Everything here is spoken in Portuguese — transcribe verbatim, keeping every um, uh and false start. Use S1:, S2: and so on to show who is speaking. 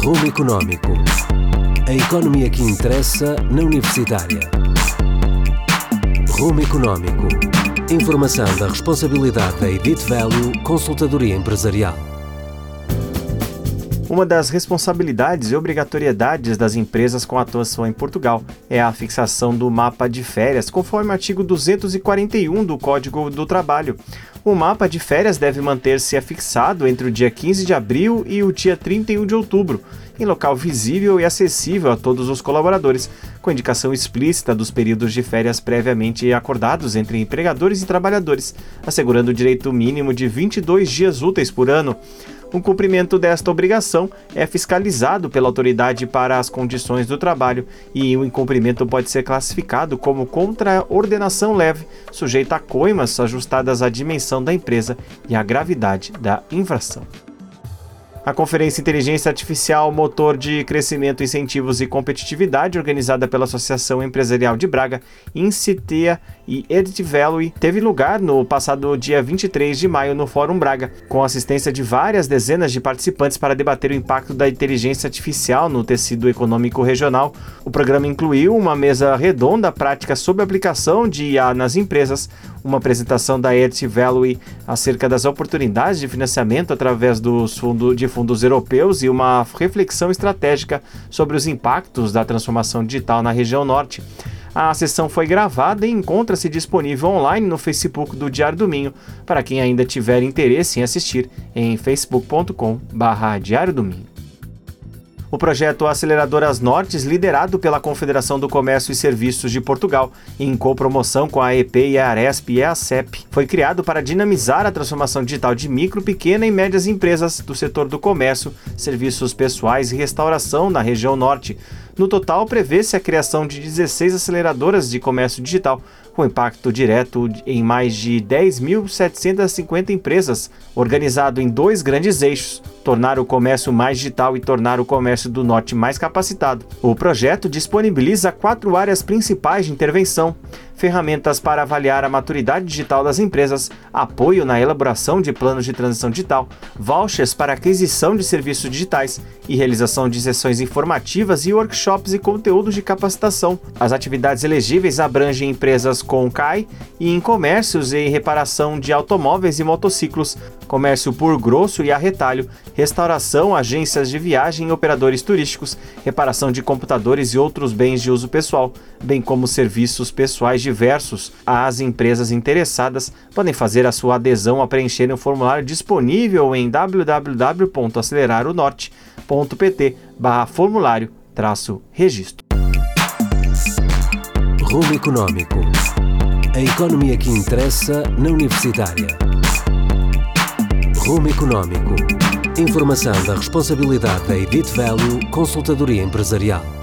S1: Rumo Económico. A economia que interessa na Universitária. Rumo Económico. Informação da responsabilidade da Edit Value Consultadoria Empresarial.
S2: Uma das responsabilidades e obrigatoriedades das empresas com atuação em Portugal é a fixação do mapa de férias, conforme o artigo duzentos e quarenta e um do Código do Trabalho. O mapa de férias deve manter-se afixado entre o dia quinze de abril e o dia trinta e um de outubro, em local visível e acessível a todos os colaboradores, com indicação explícita dos períodos de férias previamente acordados entre empregadores e trabalhadores, assegurando o direito mínimo de vinte e dois dias úteis por ano. O cumprimento desta obrigação é fiscalizado pela autoridade para as condições do trabalho e o incumprimento pode ser classificado como contraordenação leve, sujeita a coimas ajustadas à dimensão da empresa e à gravidade da infração. A Conferência Inteligência Artificial, Motor de Crescimento, Incentivos e Competitividade, organizada pela Associação Empresarial de Braga, Incitea e Edit Value, teve lugar no passado dia vinte e três de maio no Fórum Braga, com assistência de várias dezenas de participantes para debater o impacto da inteligência artificial no tecido econômico regional. O programa incluiu uma mesa redonda prática sobre a aplicação de I A nas empresas, uma apresentação da Edit Value acerca das oportunidades de financiamento através dos fundos de fundos europeus e uma reflexão estratégica sobre os impactos da transformação digital na região norte. A sessão foi gravada e encontra-se disponível online no Facebook do Diário do Minho, para quem ainda tiver interesse em assistir em facebook ponto com barra Diário do Minho. O projeto Aceleradoras Nortes, liderado pela Confederação do Comércio e Serviços de Portugal, em copromoção com a A E P e a Aresp e a ACEP, foi criado para dinamizar a transformação digital de micro, pequena e médias empresas do setor do comércio, serviços pessoais e restauração na região norte. No total, prevê-se a criação de dezesseis aceleradoras de comércio digital, com impacto direto em mais de dez mil setecentas e cinquenta empresas, organizado em dois grandes eixos: tornar o comércio mais digital e tornar o comércio do norte mais capacitado. O projeto disponibiliza quatro áreas principais de intervenção: ferramentas para avaliar a maturidade digital das empresas, apoio na elaboração de planos de transição digital, vouchers para aquisição de serviços digitais e realização de sessões informativas e workshops e conteúdos de capacitação. As atividades elegíveis abrangem empresas com C A I e em comércios e reparação de automóveis e motociclos, comércio por grosso e a retalho, restauração, agências de viagem e operadores turísticos, reparação de computadores e outros bens de uso pessoal, bem como serviços pessoais diversos. As empresas interessadas podem fazer a sua adesão a preencher um formulário disponível em w w w ponto aceleraronorte ponto p t barra formulário traço registro.
S1: Rumo Económico. A economia que interessa na Universitária. Rumo Económico. Informação da responsabilidade da Edit Value Consultadoria Empresarial.